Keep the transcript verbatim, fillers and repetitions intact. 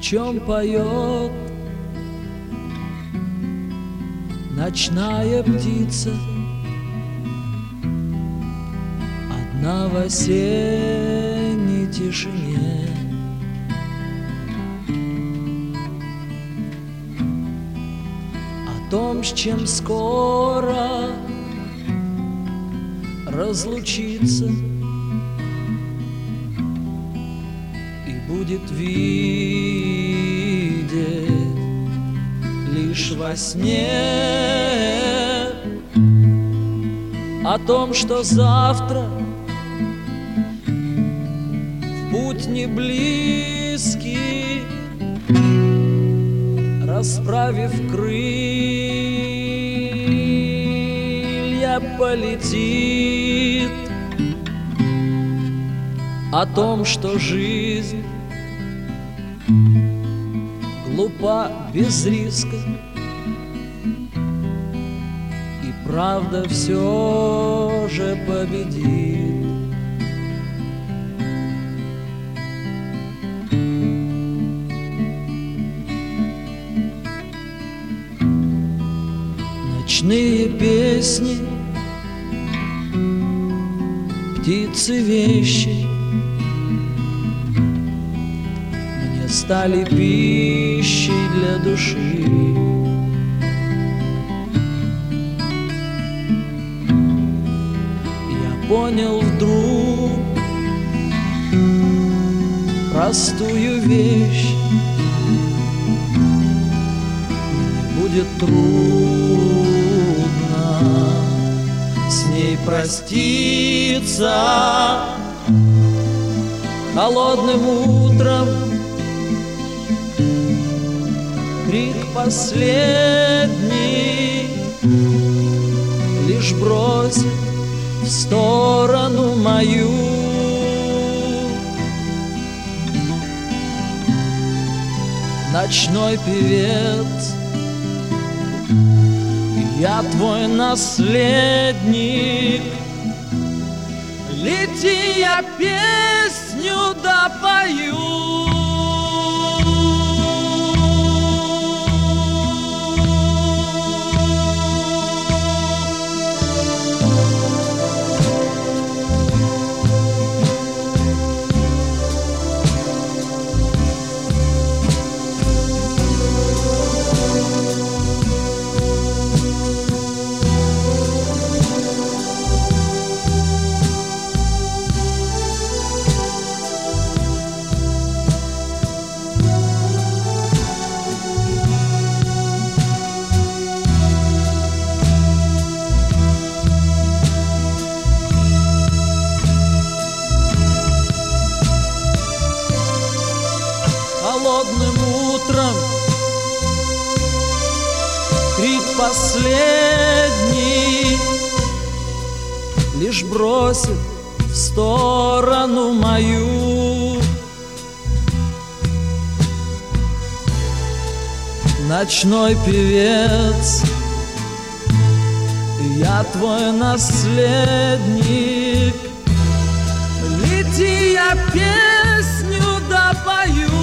чем поет ночная птица, одна в осенней тишине. О том, с чем скоро разлучиться и будет видеть лишь во сне, о том, что завтра в путь не близкий, расправив крылья, полетит, о том, что жизнь глупа без риска, и правда все же победит. Ночные песни, птицы вещи мне стали пищей для души. Я понял вдруг простую вещь: мне будет трудно с ней проститься. Холодным утром крик последний лишь бросит в сторону мою. Ночной певец, я твой наследник. Лети, я песню допою. Холодным утром крик последний лишь бросит в сторону мою. Ночной певец, я твой наследник. Лети, я песню допою.